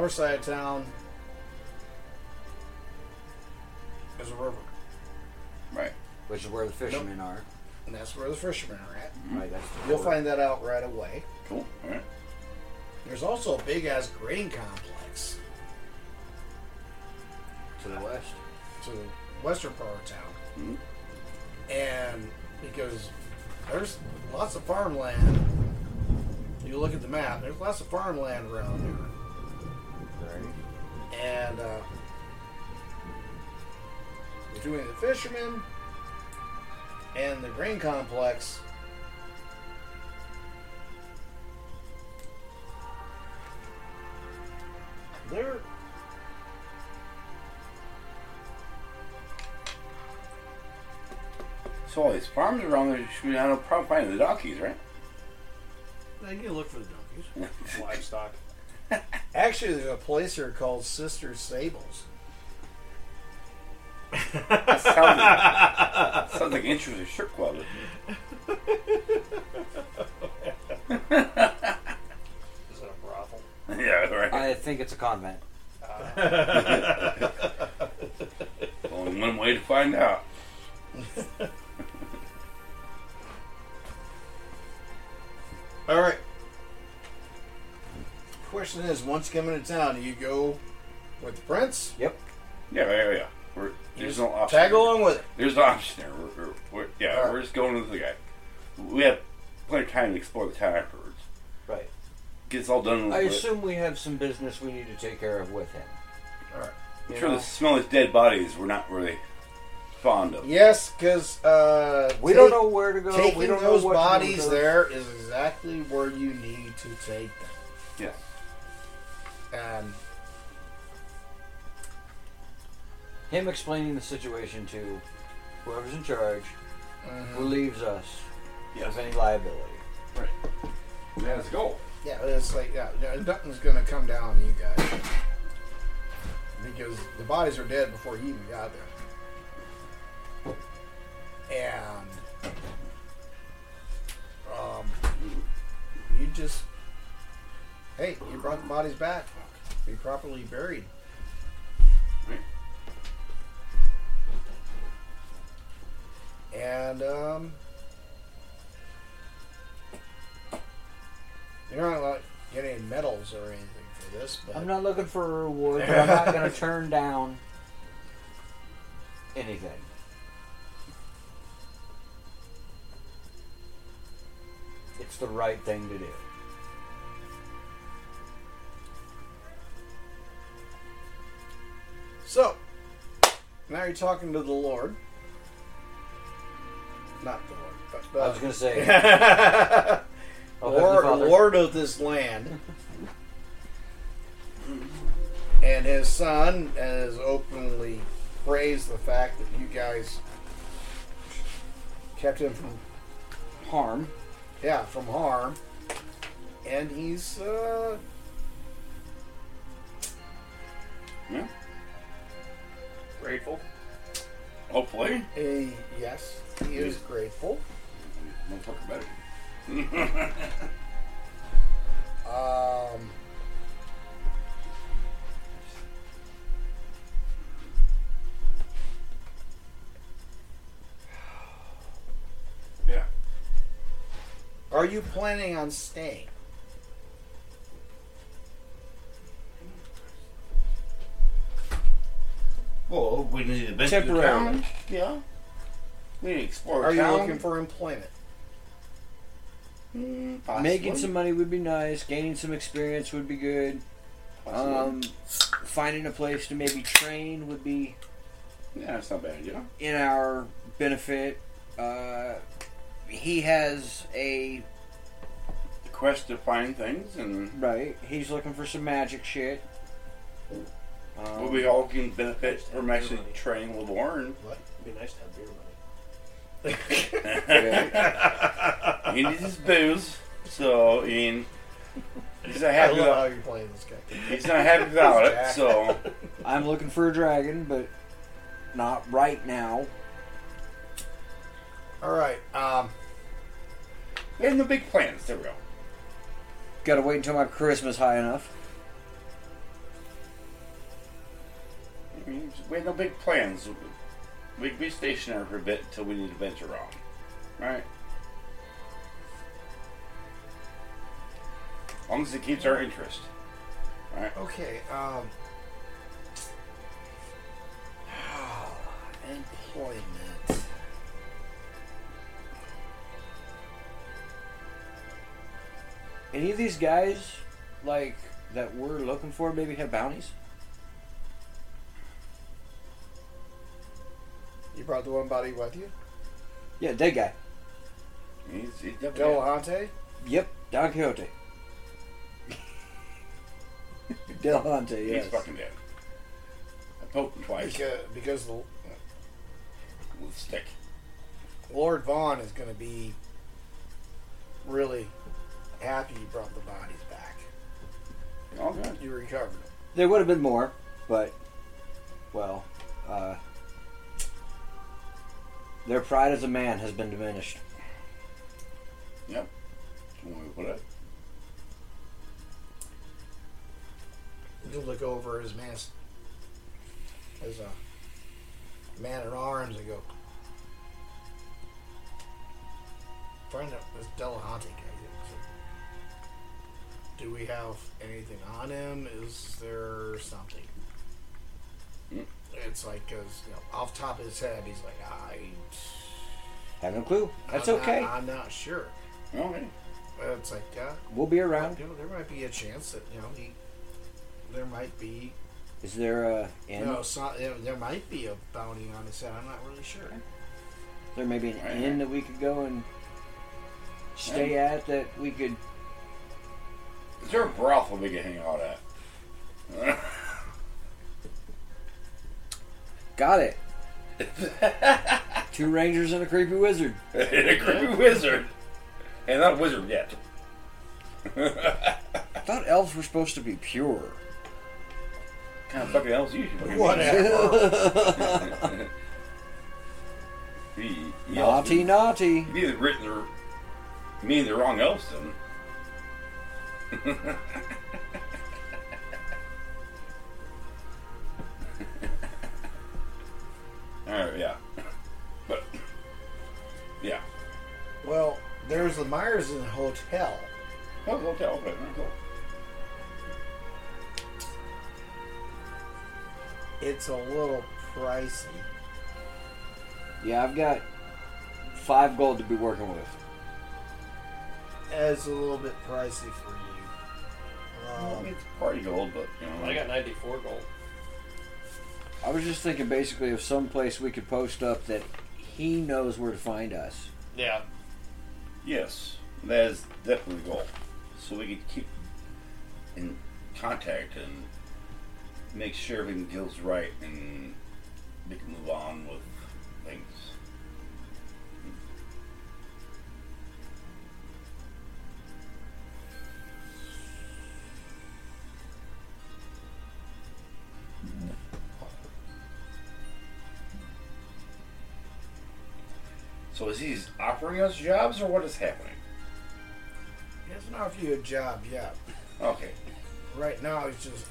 north side of town is a river. Right. Which is where the fishermen are. And that's where the fishermen are at. Right, that's the You'll port. find that out right away. Cool. All right. There's also a big-ass grain complex to the west. to the western part of town. Mm-hmm. And because there's lots of farmland, you look at the map, there's lots of farmland around there. Right. And between the fishermen and the grain complex, they're So all these farms around there should have no problem finding the donkeys, right? Now you can look for the donkeys. Livestock. Actually, there's a place here called Sister Stables. That sounds like an interesting strip club. Is it a brothel? Yeah, right. I think it's a convent. Only one way to find out. All right. Question is, once you come into town, do you go with the prince? Yep. Yeah. There's no option. Tag along with it. There's no option there. We're All right. we're just going with the guy. We have plenty of time to explore the town afterwards. Right. Get this all done. I assume we have some business we need to take care of with him. All right. I'm You sure know? the smell of dead bodies we're not really fond of. Yes, because We don't know where to go. Taking We don't know those what to do bodies with those. there is exactly where you need to take them. Yes. And Him explaining the situation to whoever's in charge relieves us Yes. of any liability. Right. Yeah, let's go. yeah, it's like nothing's gonna come down on you guys because the bodies are dead before you even got there. And you just you brought the bodies back, be properly buried. Right. And you're not like getting any medals or anything for this, but I'm not looking for a reward, but I'm not going to turn down anything. It's the right thing to do. So now you're talking to the Lord. Not the Lord, but I was going to say, oh, Lord, Heavenly Father. Lord of this land. And his son has openly praised the fact that you guys kept him from harm. from harm. And he's Yeah. Grateful. Hopefully. yes, he is grateful. Motherfucker better. Yeah. Are you planning on staying? Well, we need to visit the Temporarily. town. Yeah. We need to explore Are the you town. looking for employment? Possibly. Making some money would be nice. Gaining some experience would be good. Possibly. Finding a place to maybe train would be Yeah, that's not a bad idea. in our benefit. He has a The quest to find things, and right. He's looking for some magic shit. we all can benefit from actually training a little more. And It'd be nice to have beer money. he needs his booze, so he's not I happy. love how Without, you're playing this guy. he's not happy without it. Jack. So I'm looking for a dragon, but not right now. All right. we have no big plans. There we go. Got to wait until my charisma's high enough. mean, we had no big plans. We'd be stationary for a bit until we need to venture on. Right? As long as it keeps our interest. Right? Okay, employment. Any of these guys, like, that we're looking for, maybe have bounties? You brought the one body with you? Yeah, dead guy. He's definitely... Delahante? Yep, Don Quixote. Delahante, yes. He's fucking dead. I poked him twice Because the with a stick. Lord Vaughn is going to be really happy you brought the bodies back. All good. You recovered them. There would have been more, but, well, their pride as a man has been diminished. Yep. That's one way to put it. You look over his man as a man at arms and go, find out this Delahante guy. Do we have anything on him? Is there something? It's like, because off the top of his head, he's like, Have no clue. That's I'm okay. I'm not sure. Okay. It's like, We'll be around. there might be a chance that there might be. Is there a inn? There might be a bounty on his head. I'm not really sure. Is there maybe an inn that we could go and stay at that we could... Is there a brothel we can hang out at? Got it. 2 rangers and a creepy wizard. And a creepy wizard. And not a wizard yet. I thought elves were supposed to be pure. What kind of fucking elves you usually? Whatever. Naughty, naughty. You've either written or mean the wrong elves then. Alright, yeah. But, yeah. Well, there's the Myerson Hotel. Oh, hotel, okay, cool. It's a little pricey. Yeah, I've got 5 gold to be working with. It's a little bit pricey for you. It's party gold, but, I got 94 gold. I was just thinking basically of some place we could post up that he knows where to find us. Yeah. yes, that is definitely the goal. So we can keep in contact and make sure everything feels right and we can move on with things. So is he offering us jobs or what is happening? He hasn't offered you a job yet. Okay. Right now, he's just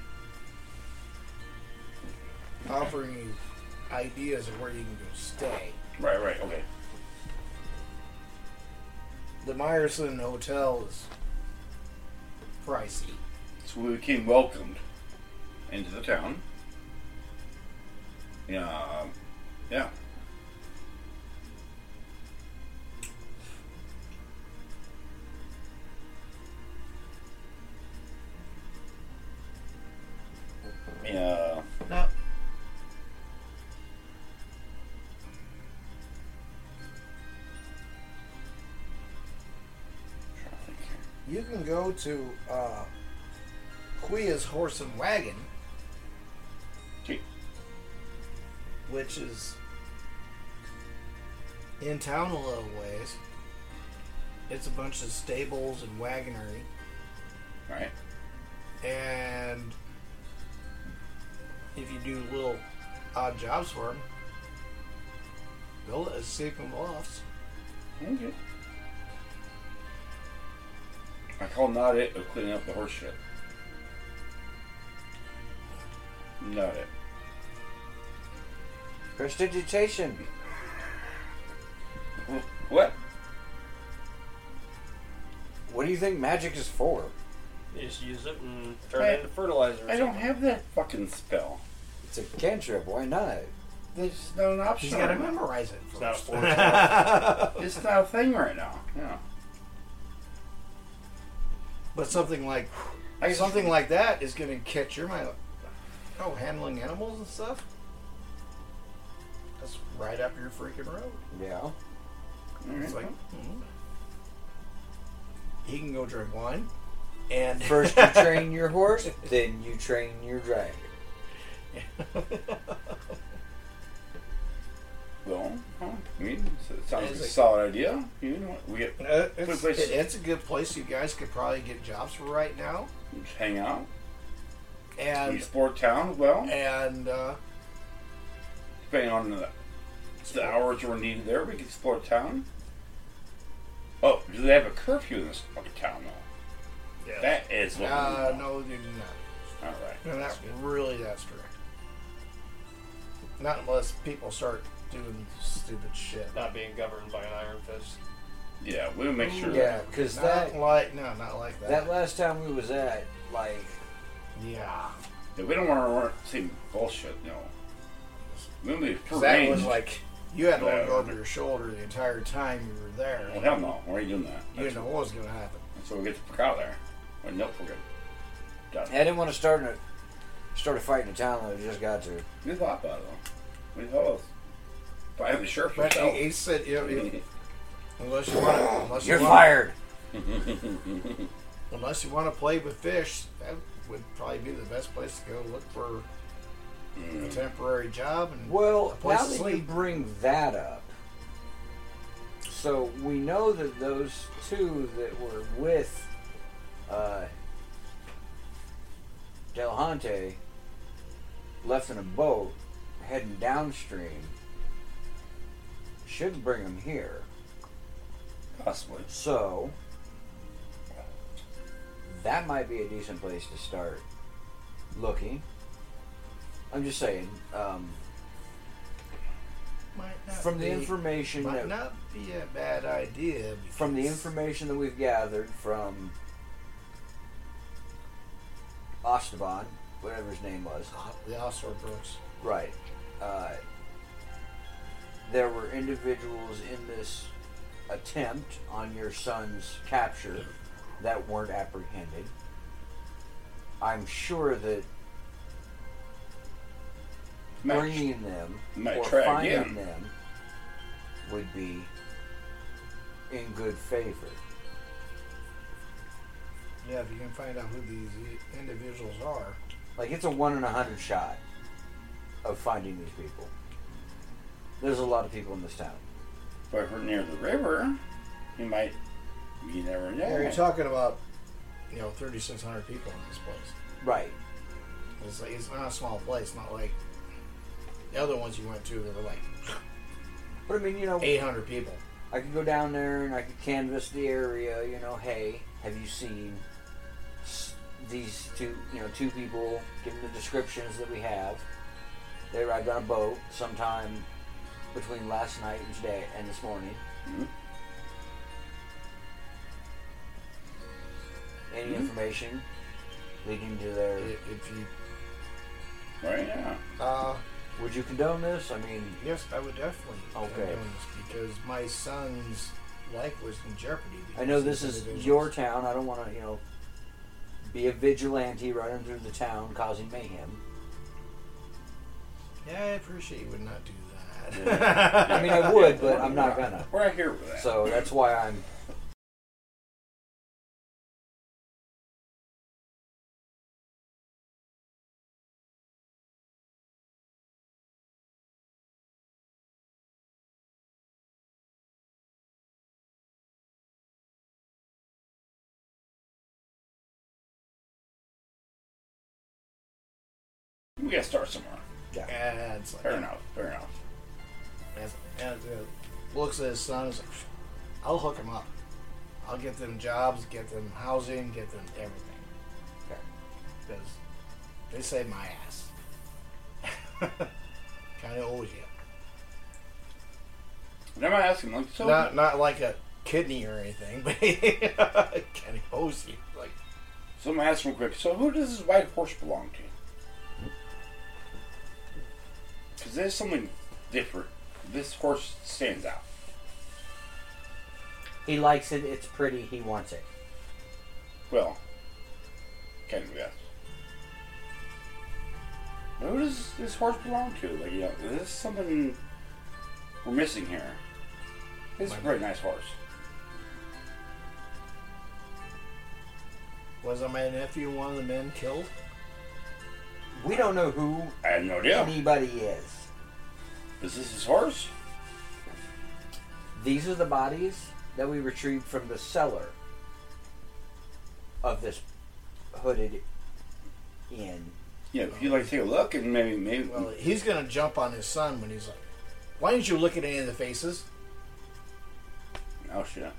offering you ideas of where you can go stay. Right, okay. The Myerson Hotel is pricey. So we became welcomed into the town. Yeah. Yeah. Now, you can go to Quia's Horse and Wagon, Okay. which is in town a little ways. It's a bunch of stables and wagonry, Right. and if you do little odd jobs for them, they'll let us sleep in lofts. Okay. I call not it of cleaning up the horse shit. Not it. Prestidigitation. What? What do you think magic is for? You just use it and turn it into fertilizer. Or I don't something. have that fucking spell. It's a cantrip. Why not? There's not an option. He's got to right now. memorize it It's not a first. force spell. It's not a thing right now. Yeah. But something like that is going to catch your mind. Oh, handling animals and stuff? That's right up your freaking road. Yeah. All It's right. like, he can go drink wine. And First you train your horse, then you train your dragon. Well, I mean, it sounds like It's a like- solid idea. You know, we get it's a good place you guys could probably get jobs for right now. just hang out. And Sport town as well. Depending on the hours we're needed there, we can explore town. Oh, do they have a curfew in this fucking town though? Yeah. That is what we need. no, they do not. All right. They're not really that strict. Not unless people start doing stupid shit. Not being governed by an iron fist. Yeah, we'll make sure. Yeah, because Not that like that. that last time we was at, like, Yeah. Yeah, we don't want to see bullshit. No. We'll be 'Cause that was arranged. like, you had to Yeah. look over your shoulder the entire time you were there. Well, hell no. Why are you doing that? You didn't know what was going to happen. So we get the fuck out of there. Well, nope, we're good. Done. I didn't want to start a fight in a town that we just got to. We thought about it though. We thought if I have the sheriff But yourself. he said, unless you want You're fired. Unless you want to play with fish, that would probably be the best place to go look for a temporary job. And Well, a place now to that you sleep. bring that up, so we know that those two that were with Delhante left in a boat heading downstream should bring them here. Possibly. So that might be a decent place to start looking. I'm just saying, Might not from the be- information might that not be a bad idea. from the because- information that we've gathered from Ostaban, whatever his name was, the Oscar Brooks. right? There were individuals in this attempt on your son's capture that weren't apprehended. I'm sure that bringing them might or try finding again. them would be in good favor. Yeah, if you can find out who these individuals are. Like, it's a 1 in 100 shot of finding these people. There's a lot of people in this town. But if we're near the river, you might. You never know. Yeah, you're talking about 3,600 people in this place. Right. It's like, it's not a small place. Not like the other ones you went to that were like But I mean, 800 people. I could go down there and I could canvass the area. Hey, have you seen these two people? Give them the descriptions that we have. They arrived on a boat sometime between last night and today and this morning. Mhm. Any Mhm. information leading to their? If you, Right? Yeah. Would you condone this? I mean, yes, I would definitely Okay. condone this because my son's life was in jeopardy. I know because this of is individuals. your town. I don't want to, be a vigilante running through the town causing mayhem. Yeah, I appreciate you would not do that. Yeah. I mean, I would, but I'm not gonna. We're not here with that. So that's why I'm. We gotta start somewhere. And it's like, Fair enough. Fair enough. and looks at his son and is like, I'll hook him up. I'll get them jobs, get them housing, get them everything. Okay. Because they saved my ass. Kind of owes you. And I'm asking, like, so Not like a kidney or anything, but can he hose you? Like, so I'm asking real quick. So who does this white horse belong to? Because there's something different. This horse stands out. He likes it. It's pretty. He wants it. Well, kind of yes. But who does this horse belong to? Like, you know, is this something we're missing here? This is a very nice horse. wasn't my nephew one of the men killed? We don't know who I have no idea. anybody is. Is this his horse? These are the bodies that we retrieved from the cellar of this hooded inn. Yeah, if you'd like to take a look and maybe. Well, he's going to jump on his son when he's like, why didn't you look at any of the faces? Oh shit.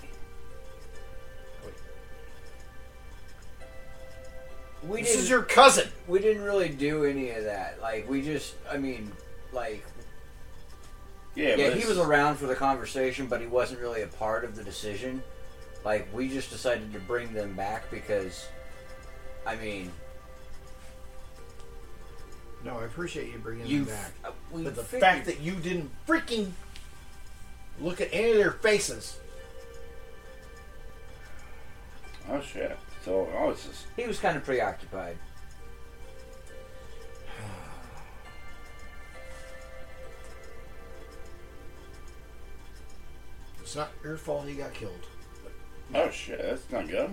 We This didn't, is your cousin. we didn't really do any of that. Like, we just, I mean, like, Yeah, yeah, but he it's- was around for the conversation, but he wasn't really a part of the decision. Like, we just decided to bring them back because, I mean, No, I appreciate you bringing you. them back. We But the figured- fact that you didn't freaking look at any of their faces. Oh shit. So it's just he was kind of preoccupied. It's not your fault he got killed. oh shit. That's not good.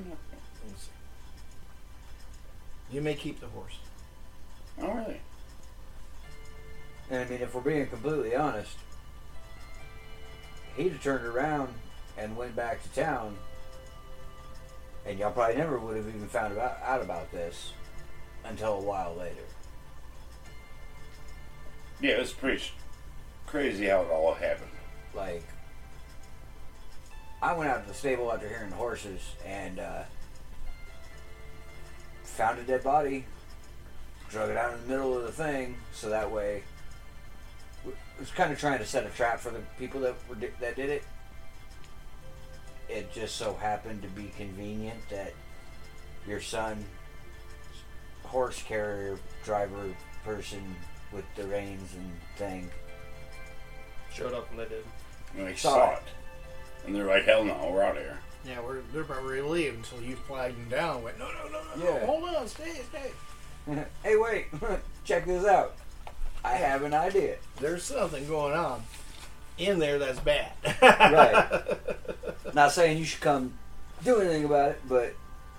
You may keep the horse. Oh really? And I mean, if we're being completely honest, he'd have turned around and went back to town, and y'all probably never would have even found out about this until a while later. Yeah, it was pretty crazy how it all happened. Like, I went out to the stable after hearing the horses and found a dead body, drug it out in the middle of the thing, so that way, was kind of trying to set a trap for the people that did it. It just so happened to be convenient that your son, horse carrier, driver, person with the reins and thing, Showed up and they did. And they Saw saw it. it. And they're like, hell no, we're out of here. Yeah, they're about ready to leave until you flagged them down and went, no, Yeah. hold on, stay. hey, wait, check this out. I have an idea. There's something going on in there that's bad. Right. Not saying you should come do anything about it, but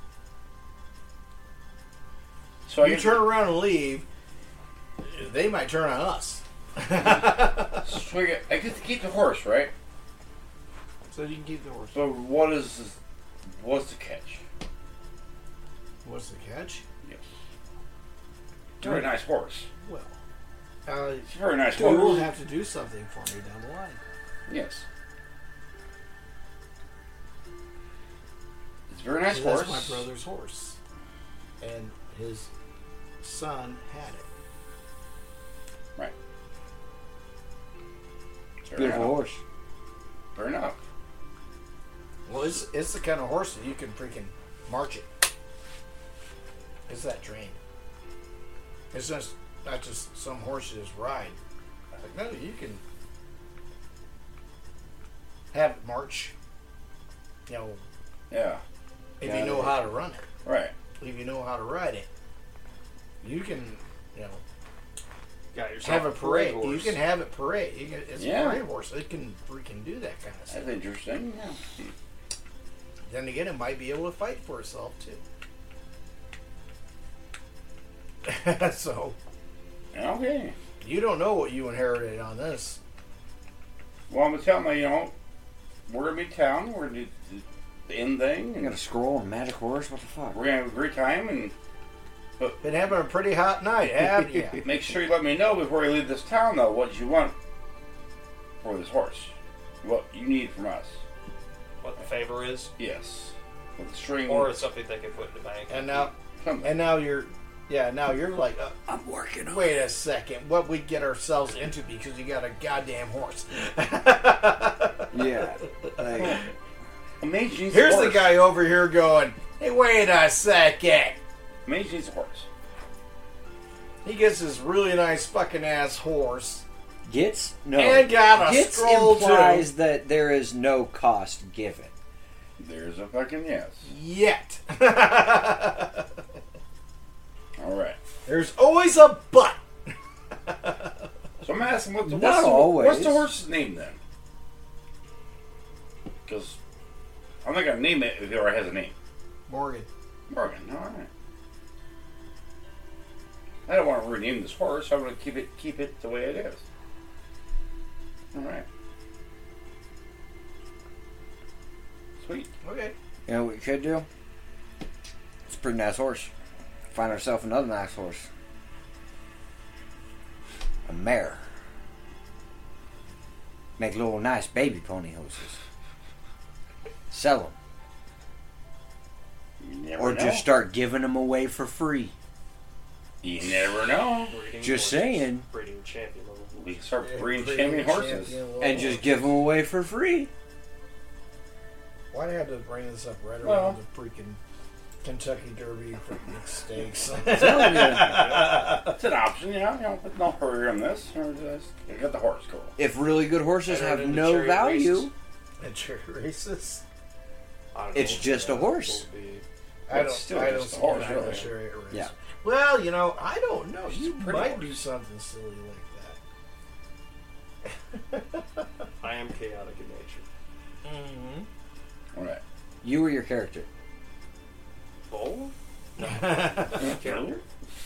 So I You get, turn around and leave, they might turn on us. so I get to keep the horse, right? So you can keep the horse. So what's the catch? What's the catch? Yes. It's a very nice horse. Well, It's a very nice you will horse. have to do something for me down the line. Yes. It's a very nice So horse. that's my brother's horse, and his son had it. Right. Fair beautiful enough. horse. Fair enough. Well, it's the kind of horse that you can freaking march it. It's that trained. It's just not just some horse you just ride. Like, no, you can have it march. You know, Yeah. if Yeah, you know how to run it, Right. if you know how to ride it, you can, you know, Got yourself have a parade. You horse. can have it parade. It's Yeah. a parade horse. It can freaking do that kind of stuff. That's interesting. Yeah. Then again, it might be able to fight for itself too. So Okay. you don't know what you inherited on this. Well, I'm gonna tell them, you know, we're gonna be in town. We're gonna do the end thing, You and got a scroll and magic horse? What the fuck? we're gonna have a great time. And Been having a pretty hot night, haven't you? make sure you let me know before you leave this town, though, what you want for this horse. What you need from us. What the favor is, Yes. With the string. or it's something they can put in the bank. And now, something. and now you're Yeah, now you're like, I'm working on wait a second, what we get ourselves into because you got a goddamn horse. Yeah. Like, Mage needs Here's a horse. the guy over here going, hey, wait a second. Mage needs a horse. He gets this really nice fucking ass horse. gets no. And got a Gets scroll implies too. that there is no cost given. There's a fucking yes. Yet. All right. There's always a but. So I'm asking, what's Not always. What's the horse's name then? Because I'm not gonna name it if it already has a name. Morgan. Morgan. All right. I don't want to rename this horse. I'm going to keep it the way it is. All right. Sweet. Okay. You know what we could do? It's a pretty nice horse. Find ourselves another nice horse. A mare. Make little nice baby pony horses. Sell them. You never Or know. just start giving them away for free. You never know. Breeding Just horses. saying. Breeding champion level. We can start Yeah, breeding breeding champion horses. champion And just give them away for free. Why'd I have to bring this up right Well. around the freaking Kentucky Derby freaking stakes? It's an option, but no hurry on this. Or just get the horse cool. If really good horses Enter have into no chariot value, races. And cherry races. I don't It's know just a what horse. would be. I It's don't. still I don't just a see horse, it as a really. chariot race. Yeah. Well, I don't know. It's You a pretty might horse. do something silly like that. I am chaotic in nature. Mm-hmm. All right. you or your character. Bull? Calendar?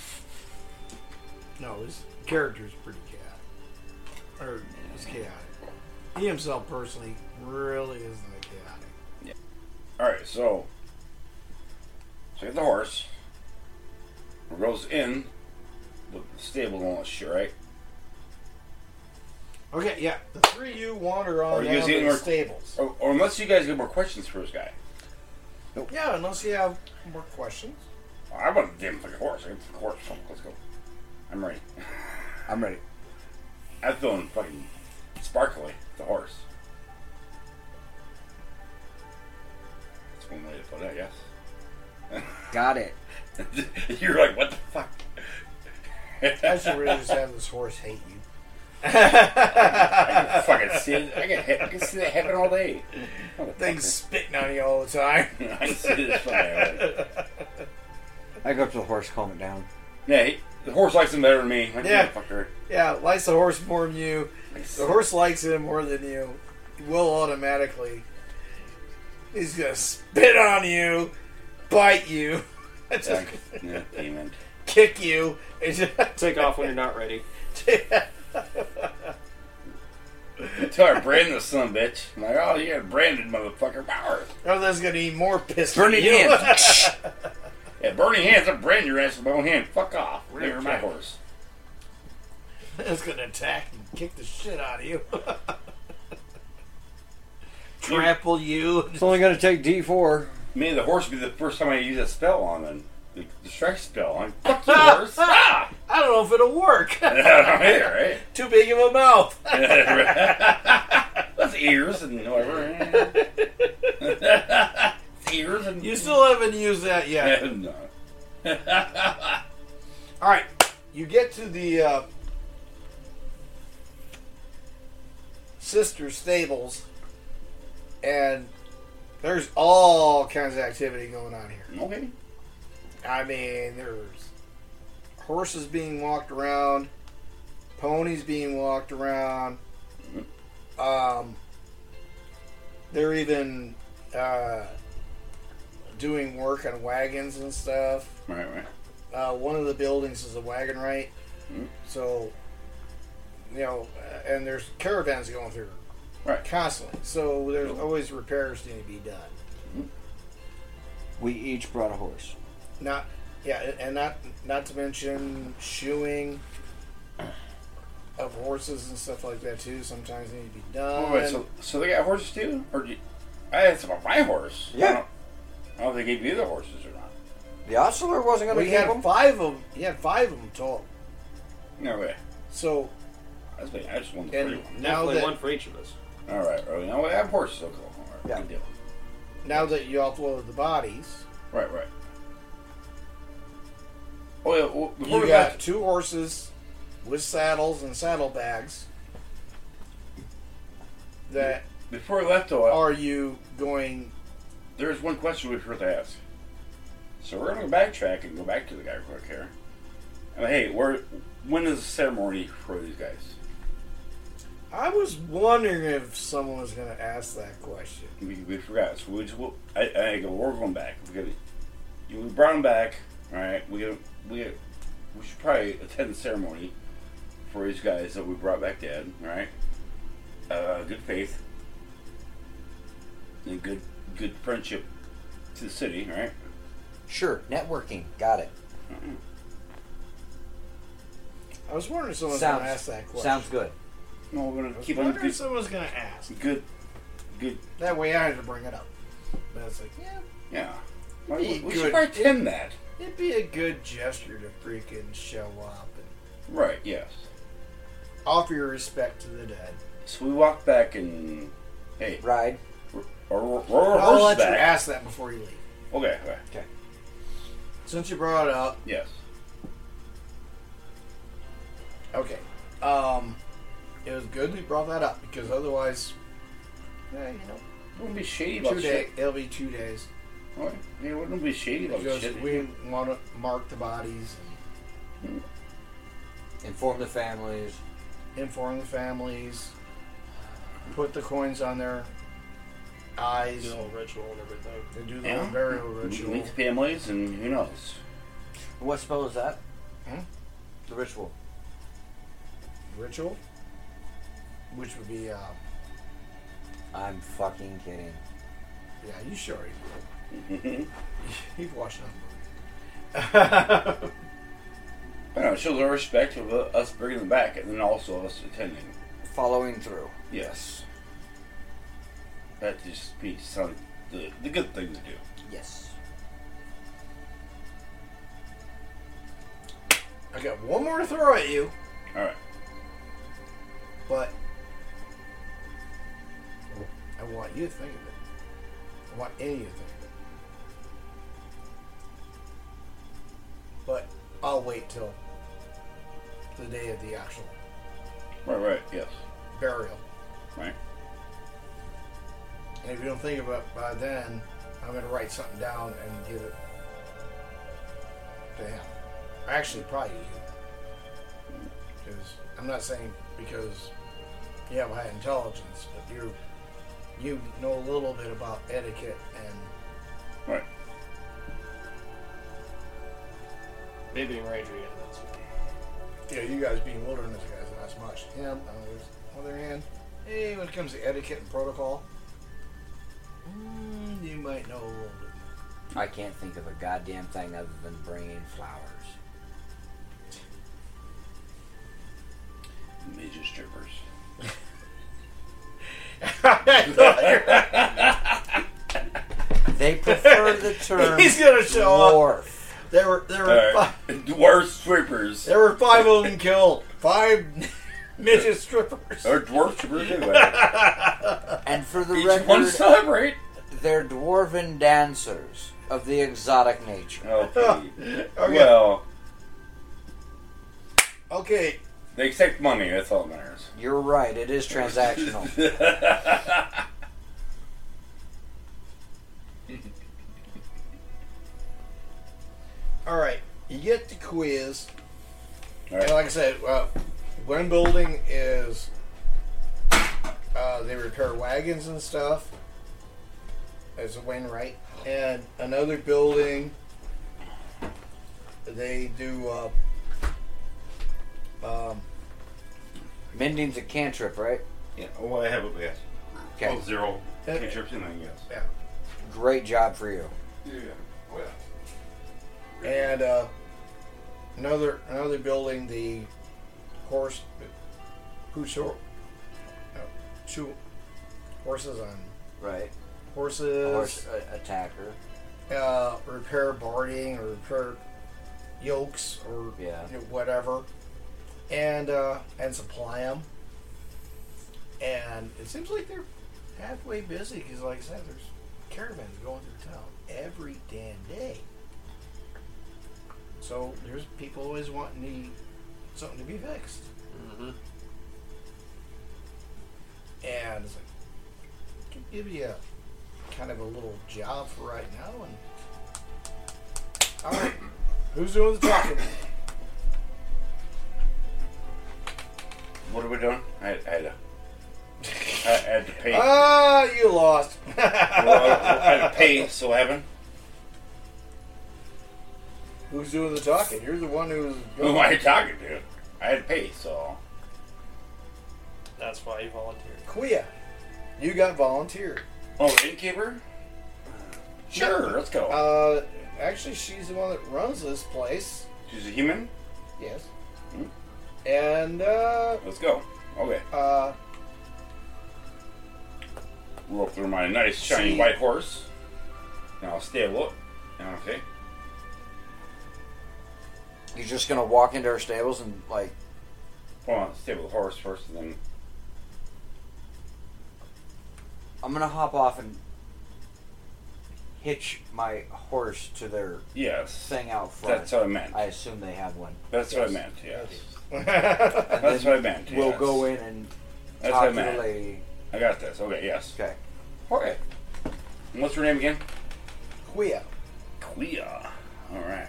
No, his character's pretty chaotic. Or he's chaotic. He himself personally really isn't a chaotic. All right. So get the horse. It goes in the stable and all that shit, right? Okay, yeah. The three of you wander Or on you down guys to getting the more- stables. Or unless you guys get more questions for this guy. Yeah, unless you have more questions. I want the damn fucking horse. I get the horse. Let's go. I'm ready. I'm ready. I'm feeling fucking sparkly. The horse. That's one way to put it, I guess. Got it. You're like, what the fuck? I should really just have this horse hate you. I can fucking see it. I can see that happen all day. Things spitting on you all the time. I can see this fucking. I go up to the horse, calm it down. Yeah, the horse likes him better than me. Yeah. Fucker. Yeah, likes the horse more than you. The horse likes him more than you. He will automatically. He's gonna spit on you, bite you, Yeah, demon. kick you. and just- Take off when you're not ready. Until I brand this son of a bitch. I'm like, oh, you got branded, motherfucker. Power. Oh, that's gonna eat more piss. Burning than you. hands. Yeah, burning hands. I brand your ass with my own hand. Fuck off. Never my Okay. horse. It's gonna attack and kick the shit out of you. Trample you. It's only going to take D4. Maybe the horse would be the first time I use that spell on them. The distract spell. I'm like, fuck you, horse. Ah! I don't know if it'll work. Yeah, right? Too big of a mouth. That's ears and whatever. Ears and You still haven't used that yet. no. All right, you get to the sister stables, and there's all kinds of activity going on here. Okay. I mean, there's horses being walked around, ponies being walked around. They're even doing work on wagons and stuff. Right, right. One of the buildings is a wagon right, Mhm. so and there's caravans going through Right. constantly. So there's always repairs need to be done. We each brought a horse. Not to mention shoeing of horses and stuff like that too. Sometimes need to be done. Oh, wait, so they got horses too? Or I asked about my horse. Yeah. I don't know if they gave you the horses or not. The Ostler wasn't going Well, to he keep had them. 5 of them. He had 5 of them total. No way. So, I just wanted and 31. now Definitely that one for each of us. All right. Well, you know what? I have horses. Okay. All right. Yeah. Good deal. now that you offload the bodies, Right. Oh yeah. Well, before you we got got 2 horses with saddles and saddlebags. That before we left though, are you going? there's one question we forgot to ask. So we're gonna backtrack and go back to the guy real quick here. Hey, when is the ceremony for these guys? I was wondering if someone was going to ask that question. We forgot. So I go. We're going back. We brought them back. All right. We should probably attend the ceremony for these guys that we brought back dead. All right. Good faith and good friendship to the city. All right. Sure, networking. Got it. I was wondering if someone was going to ask that question. Sounds good. No, we're I gonna was keep on wondering if good. someone was going to ask. Good. That way I had to bring it up. But it's like, yeah, Yeah. Well, Be we good. should probably attend that. it'd be a good gesture to freaking show up and Right. Yes. offer your respect to the dead. So we walked back and hey, Ride. we're I'll horses let you back. ask that before you leave. Okay. Since you brought it up, Yes. okay. It was good we brought that up because otherwise, Wouldn't be shady about 2 shit. days. It'll be 2 days What? Yeah, wouldn't be shady about because shit. we want to mark the bodies, Inform the families. inform the families, put the coins on their eyes, The whole ritual and everything. and do the Yeah. whole burial ritual. Meet the families and who knows. What spell is that? Hmm? The ritual. Ritual, which would be, I'm fucking kidding. yeah, you sure you've watched enough movies. I know, it shows our respect of us bringing them back and then also us attending. Following through. Yes. That just speaks on the good thing to do. Yes. I got one more to throw at you, Alright. but I want you to think of it. I want any of you to think of it. But I'll wait till the day of the actual Right, yes. burial. Right. And if you don't think of it by then, I'm going to write something down and give it to him. Actually, probably you. Because I'm not saying because you have high intelligence, but you know a little bit about etiquette and Right. Maybe in Ranger, yeah, that's you guys being wilderness guys, not as much. Him, on the other hand, hey, when it comes to etiquette and protocol, you might know a little bit more. I can't think of a goddamn thing other than bringing flowers. Major strippers. They prefer the term He's gonna show up. dwarf. There were Alright. Dwarf strippers. there were 5 of them killed. 5 midget strippers. Or dwarf strippers anyway. And for the Each one record, celebrate. they're dwarven dancers of the exotic nature. Okay. Okay. Well, Okay, they accept money, that's all that matters. You're right, it is transactional. all right. You get the quiz, Alright. and like I said, Glen Building is they repair wagons and stuff. As a Wainwright, and another building they do. Mending's a cantrip, right? Yeah, well, I have it, yes. Okay. Oh, zero. Cantrips and then, yes. Yeah. Great job for you. Yeah. Well. And another building, the horse, two horses on Right. horses, Attacker. repair boarding or repair yokes or Yeah. whatever, and supply them. And it seems like they're halfway busy because, like I said, there's caravans going through town every damn day. So there's people always wanting something to be fixed, Mm-hmm. and it's like I can give you a kind of a little job for right now. And all right, who's doing the talking? What are we doing? I had to pay. Ah, you lost. Well, I had to pay, so what happened? Who's doing the talking? You're the one who's Who am I talking to? I had to pay, so. That's why you volunteered. Quia. You got volunteered. Oh, innkeeper? Sure, let's go. Actually, she's the one that runs this place. She's a human? Yes. Hmm. And, Let's go. Okay. Roll through my nice, shiny See- white horse. Now I'll stable it. Okay. You're just gonna walk into our stables and like, Well, stable the horse first, and then. I'm gonna hop off and hitch my horse to their Yes. thing out front. That's what I meant. I assume they have one. That's what I Yes. meant, yes. And That's then what I meant, We'll yes. go in and That's talk what I to the meant. lady. I got this. Okay, yes. Okay. Okay. And what's her name again? Quia. Quia. Alright.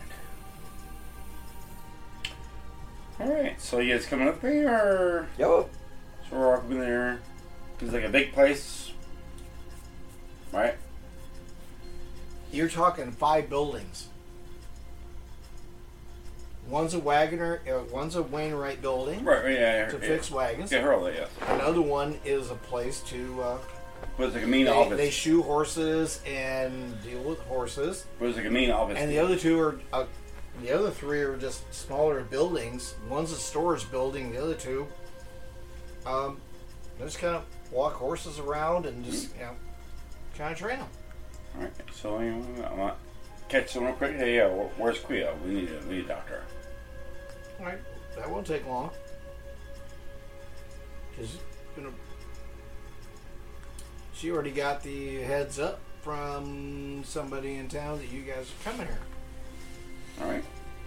Alright, so you guys coming up here? Yo. So we're walking there. It's like a big place. Right? You're talking 5 buildings. One's a one's a Wainwright building Right, yeah. to fix wagons. Yeah, her, yes. Another one is a place to But it's like a mean office. they shoe horses and deal with horses. But it's like a mean office. And the other two are, the other 3 are just smaller buildings. One's a storage building. The other 2, they just kind of walk horses around and just kind of train them. Alright, so anyway, I want to catch someone real quick. Hey, where's Quia? We need a doctor. All right, that won't take long. She already got the heads up from somebody in town that you guys are coming here. Alright.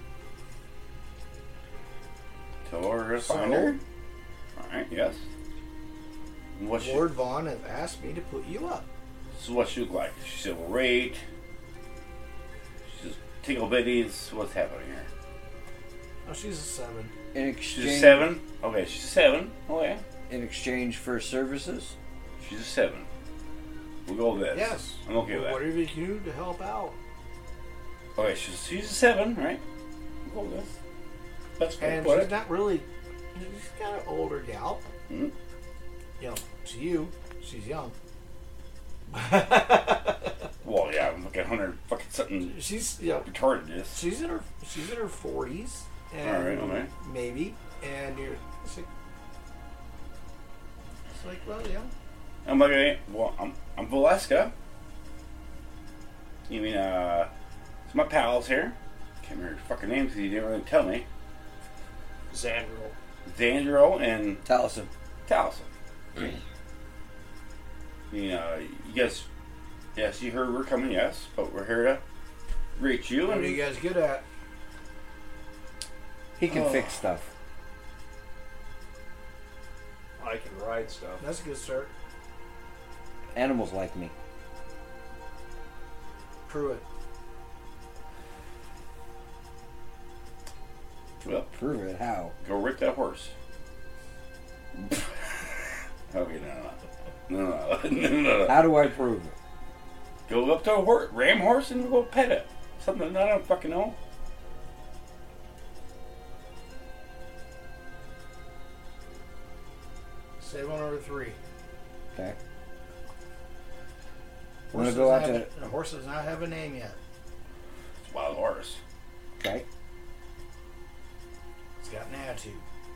Tell her to So- find her. Alright, yes. And What's she, Lord Vaughn has asked me to put you up. so what's she look like? She's overweight. She's tickle bitties. What's happening here? Oh, she's a 7. In She's exchange, a 7. Okay, she's a 7. Oh yeah. in exchange for services. She's a 7. We'll go with this. Yes. I'm okay with that. Whatever you can do to help out. Okay, she's a 7, right? We'll go with this. That's good. And What? she's not really, she's kind of older gal. Mhm. You know, to you, she's young. Well, yeah, I'm looking at 100 fucking something She's, retarded this. she's in her 40s. And Alright, okay. maybe. And you're, it's like, well, yeah. I'm like, okay, well, I'm Valeska. You mean, it's my pals here. Can't remember your fucking names because you didn't really tell me. Xandril. Xandro and Taliesin. Taliesin. You guys, yes, you heard we're coming, yes, but we're here to reach you. What And are you guys good at? He can Oh. fix stuff. I can ride stuff. That's a good start. Animals like me. Prove it. well, Prove it. How? go rip that horse. Okay, no. How do I prove it? Go up to a ram horse and go pet it. Something I don't fucking know. Save on over 3. Okay. We're gonna go out to. The horse does not have a name yet. It's a wild horse. Okay. It's got an attitude.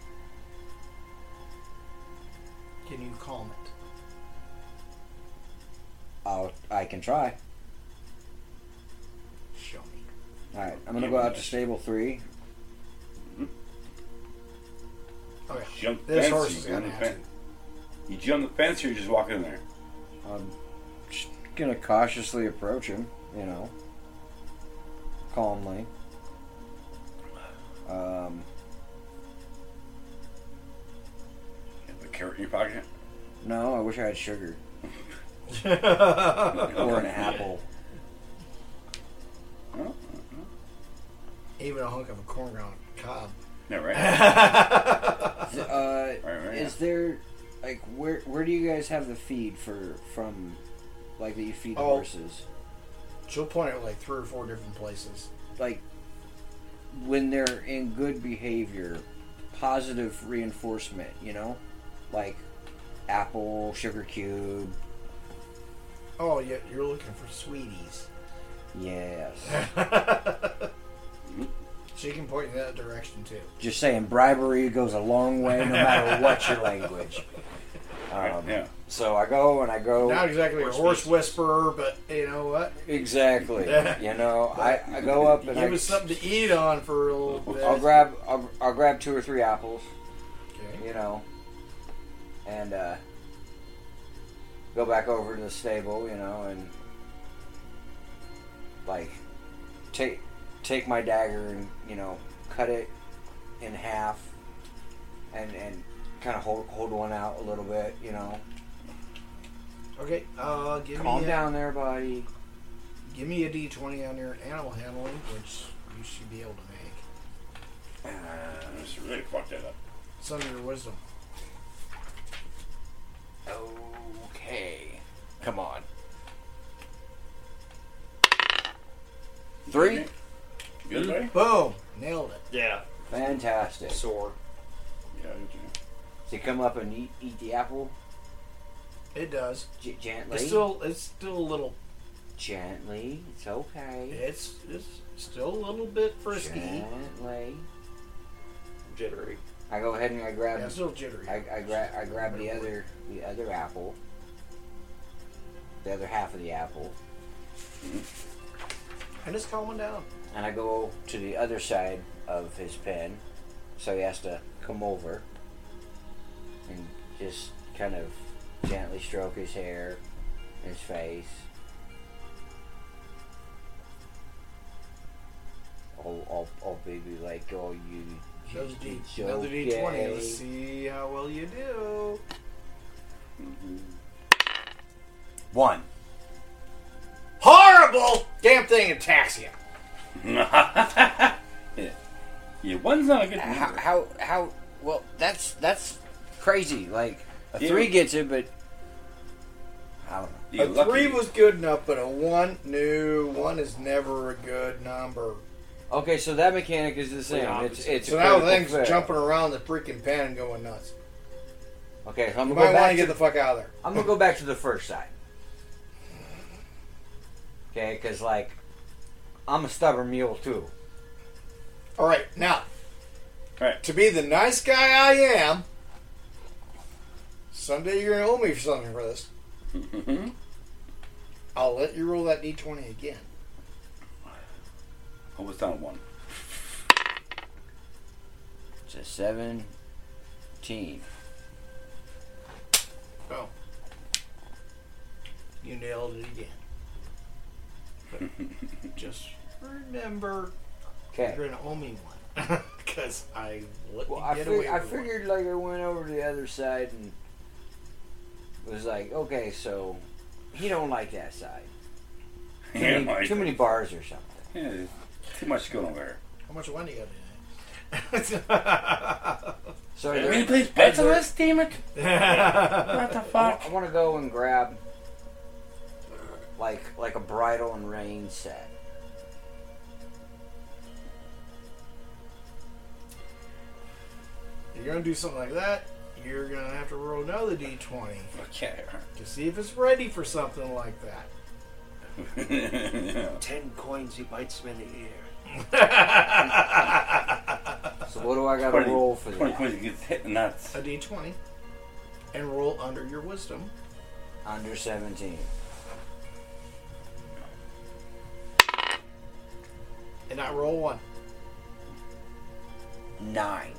Can you calm it? I can try. Alright, I'm gonna go out to stable 3. Okay. Jump the This fence. horse You is jump gonna the have fence. You jump the fence, or you just walk in there. I'm just gonna cautiously approach him, you know. Calmly. You have a carrot in your pocket. No, I wish I had sugar. to. Or an apple. Oh, Even a hunk of a corn on a cob. yeah, right. Right, Is there, like, where do you guys have the feed from, like, that you feed the Oh. horses? She'll point at like 3 or 4 different places. Like, when they're in good behavior, positive reinforcement, you know? Like, apple, sugar cube. Oh, yeah, you're looking for sweeties. Yes. She can point in that direction too. Just saying, bribery goes a long way no matter what your language. Yeah. So I go. Not exactly a Horse horse feces. whisperer, but you know what? Exactly. You know, I go up and Give us something to eat on for a little bit. I'll grab 2 or 3 apples, Okay. you know, and go back over to the stable, you know, and like take my dagger and, you know, cut it in half and kind of hold one out a little bit, you know. Okay. Give Calm me down there, buddy. Give me a D20 on your animal handling, which you should be able to make. I just really fucked that up. It's under your wisdom. Okay. Come on. 3? Good, buddy? Boom! Nailed it. Yeah. Fantastic. Sore. Yeah, good job. Does he come up and eat the apple? It does. Gently. It's still a little. Gently. It's okay. It's still a little bit frisky. Gently. Jittery. I go ahead and I grab. Yeah, it's a little jittery. I grab the other apple. The other half of the apple. And it's calming down. And I go to the other side of his pen, so he has to come over and just kind of gently stroke his hair, his face. I'll baby like, oh, you. Another it's Another okay. D20. Let's see how well you do. 1. Horrible! Damn thing attacks you. Yeah. Yeah, one's not a good number. How? Well, that's crazy. Like a Yeah. 3 gets it, but I don't know. You're A lucky. 3 was good enough, but a 1, no, 1 is never a good number. Okay, so that mechanic is the same. opposite. It's So a now the critical thing's fail. jumping around the freaking pen and going nuts. Okay, so I'm You gonna might go want back to get the fuck out of there. I'm gonna go back to the first side. Okay, because like I'm a stubborn mule too. All right, now, Right. to be the nice guy I am, someday you're going to owe me for something for this. Mm-hmm. I'll let you roll that D20 again. I was down 1. It's a 17. Oh. You nailed it again. But just remember, Okay. you're going to owe me one. Because I let Well, you I get away with figured like I went over to the other side and was like, okay, so he don't like that side. Too, Yeah, many, too many bars or something. Yeah, too much going over there. How much wine do you got tonight? So Are there- we play bets on there- this, damn it? What the fuck? I want to go and grab like a bridle and rein set. You're going to do something like that, you're going to have to roll another D20 Okay. to see if it's ready for something like that. 10 coins he bites him in the ear. So what do I got to roll for 20 that? points gets hit the nuts. A D20 and roll under your wisdom. Under 17. And not roll 1. 9.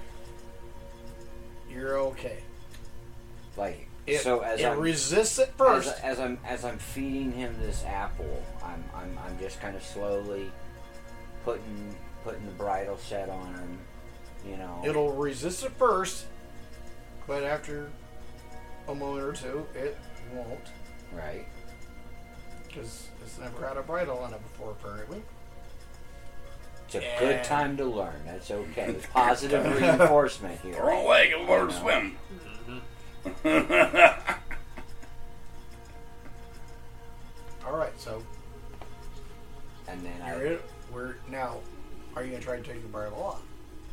You're okay. Like It, so, as it I'm resists at first. as I'm feeding him this apple, I'm just kind of slowly putting the bridle set on him. You know, It'll resist at first, but after a moment or two, it won't. right? Because it's never had a bridle on it before, apparently. It's a good And- time to learn. That's okay. Positive reinforcement here. The wrong leg and learn to No. swim. All right, so And then we're now. Are you gonna try to take the bridle off,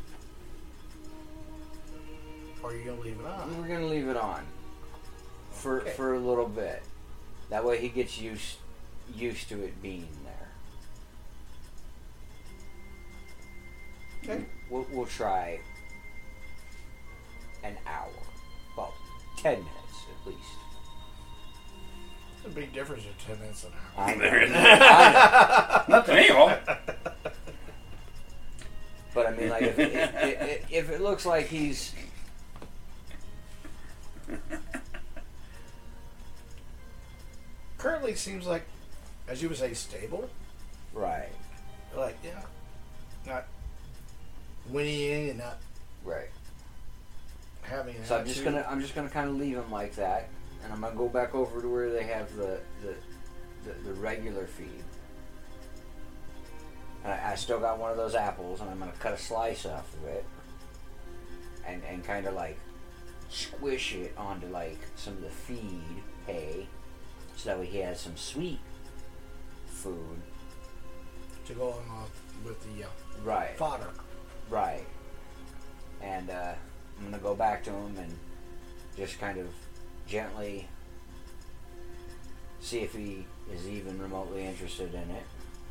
or are you gonna leave it on? we're gonna leave it on for Okay. for a little bit. That way he gets used to it being there. Okay. We'll try an hour. Well, 10 minutes at least. There's a big difference in 10 minutes an hour. I know. There it is. I know. Not to me, all. But I mean, like, if it looks like he's Currently, seems like, as you would say, stable. right, Like, yeah, not whinnying and not right. having. an So I'm just attitude. gonna kind of leave him like that, and I'm gonna go back over to where they have the regular feed. And I still got one of those apples, and I'm gonna cut a slice off of it, and kind of like squish it onto like some of the feed hay, so that way he has some sweet food. to go along with the Right. fodder. Right. And I'm going to go back to him and just kind of gently see if he is even remotely interested in it.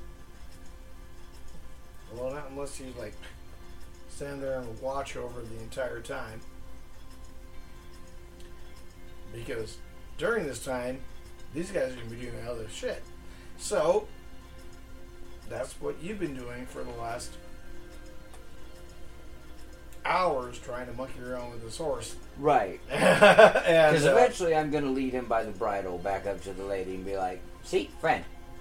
Well, not unless you like stand there and watch over the entire time, because during this time, these guys are going to be doing other shit. So that's what you've been doing for the last hours, trying to monkey around with this horse. Right. and Because eventually I'm going to lead him by the bridle back up to the lady and be like, see, friend.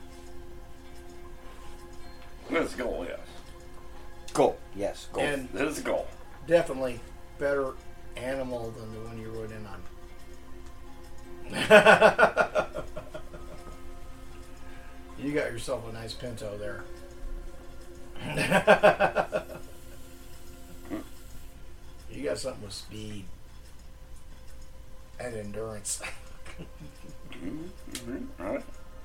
Let's go, yes. Go. Yes, go. and Let's go. definitely better animal than the one you rode in on. You got yourself a nice pinto there. You got something with speed and endurance. Mm-hmm. All right.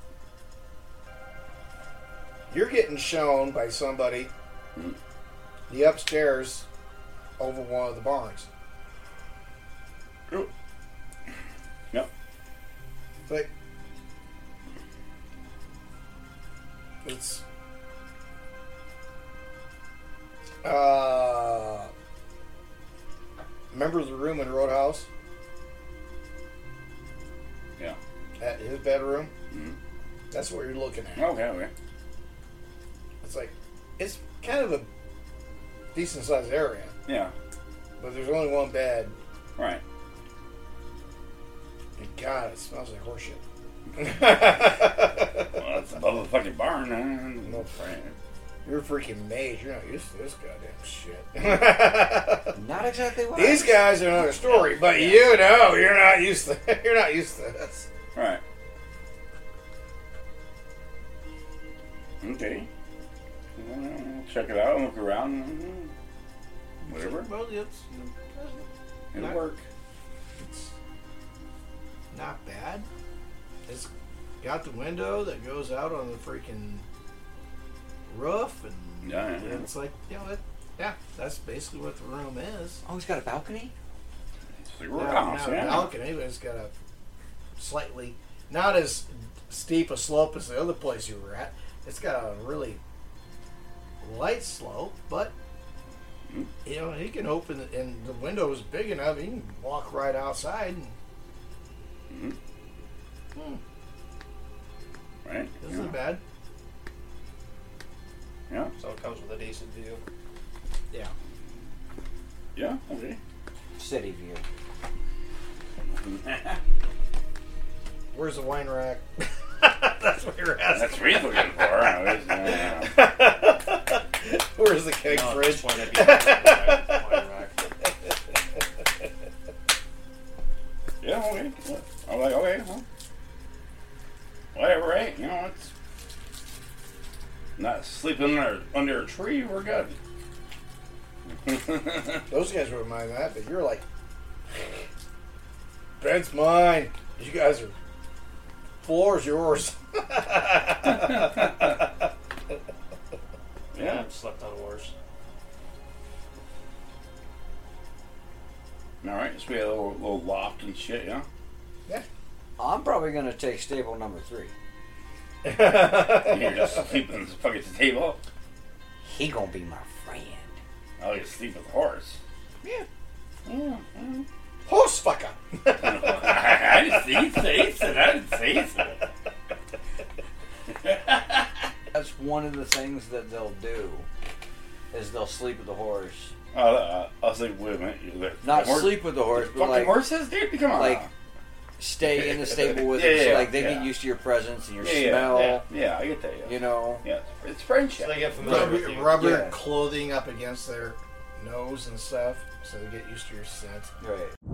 You're getting shown by somebody the upstairs over one of the barns. Oh. Yep. It's like, it's remember the room in Roadhouse Yeah. at his bedroom? Mm-hmm. That's what you're looking at. Okay, okay. It's like, it's kind of a decent sized area, Yeah. but there's only one bed. Right. And God, it smells like horseshit. Well, that's above the fucking barn. No. Right. You're a freaking mage. You're not used to this goddamn shit. Not exactly what These guys are another story, but you know you're not used to you're not used to this. Right. Okay. Well, check it out and look around. Whatever. Well, It'll Not- work. it's not bad. It's got the window that goes out on the freaking roof, and Yeah, yeah. it's like, you know, yeah, that's basically what the room is. Oh, he's got a balcony? It's the Now, house, not a yeah. balcony, but it's got a slightly, not as steep a slope as the other place you were at. It's got a really light slope, but you know, he can open it, and the window is big enough. He can walk right outside. And, Right. Isn't bad. Yeah. So it comes with a decent view. Yeah. Yeah. Okay. City view. Where's the wine rack? That's what you're asking. That's what he's looking for. Where's the keg No, at fridge? this point, I'd be wine rack. Yeah. Okay. I'm like, okay. Well, whatever, right? You know, it's not sleeping under a tree. We're good. Those guys wouldn't mind that, but you're like, bed's mine. You guys are, floor's yours. Yeah. I've slept on worse. All right. So we had a little loft and shit. Yeah. Yeah. I'm probably gonna take staple number 3. You're just sleeping fucking at the table. He gonna be my friend. I'll get sleep with the horse. Yeah. Yeah. Horse fucker. I didn't say it. I didn't say it. That's one of the things that they'll do. Is they'll sleep with the horse. I was like, wait a minute. Not the horse- sleep with the horse, the but fucking like horses, dude. Come on. like stay in the stable with Yeah, them. So yeah, like they yeah. get used to your presence and your yeah, smell. Yeah, I get that. Yeah. You know. Yeah, it's friendship. So they get familiar with you. Rubber Yeah. clothing up against their nose and stuff, so they get used to your scent. Right.